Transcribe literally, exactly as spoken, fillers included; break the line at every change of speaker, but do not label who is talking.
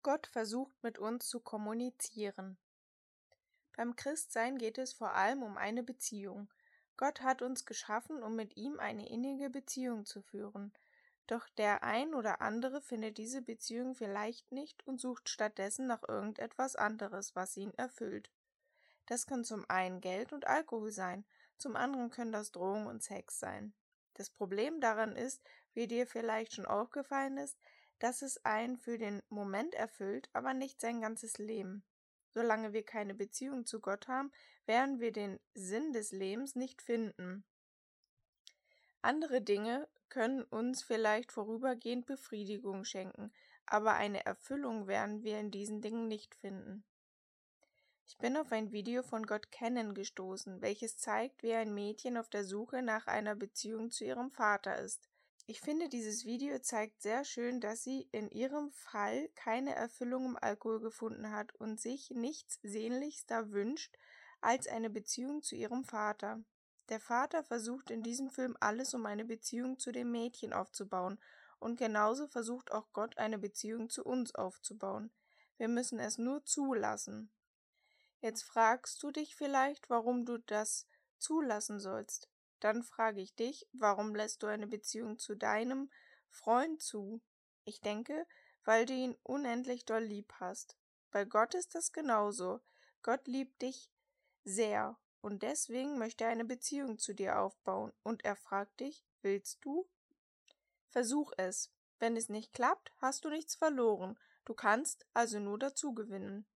Gott versucht mit uns zu kommunizieren. Beim Christsein geht es vor allem um eine Beziehung. Gott hat uns geschaffen, um mit ihm eine innige Beziehung zu führen. Doch der ein oder andere findet diese Beziehung vielleicht nicht und sucht stattdessen nach irgendetwas anderes, was ihn erfüllt. Das kann zum einen Geld und Alkohol sein, zum anderen können das Drogen und Sex sein. Das Problem daran ist, wie dir vielleicht schon aufgefallen ist, dass es einen für den Moment erfüllt, aber nicht sein ganzes Leben. Solange wir keine Beziehung zu Gott haben, werden wir den Sinn des Lebens nicht finden. Andere Dinge können uns vielleicht vorübergehend Befriedigung schenken, aber eine Erfüllung werden wir in diesen Dingen nicht finden. Ich bin auf ein Video von Gott Kennen gestoßen, welches zeigt, wie ein Mädchen auf der Suche nach einer Beziehung zu ihrem Vater ist. Ich finde, dieses Video zeigt sehr schön, dass sie in ihrem Fall keine Erfüllung im Alkohol gefunden hat und sich nichts sehnlichster wünscht als eine Beziehung zu ihrem Vater. Der Vater versucht in diesem Film alles, um eine Beziehung zu dem Mädchen aufzubauen, und genauso versucht auch Gott eine Beziehung zu uns aufzubauen. Wir müssen es nur zulassen. Jetzt fragst du dich vielleicht, warum du das zulassen sollst. Dann frage ich dich, warum lässt du eine Beziehung zu deinem Freund zu? Ich denke, weil du ihn unendlich doll lieb hast. Bei Gott ist das genauso. Gott liebt dich sehr und deswegen möchte er eine Beziehung zu dir aufbauen und er fragt dich, willst du? Versuch es. Wenn es nicht klappt, hast du nichts verloren. Du kannst also nur dazu gewinnen.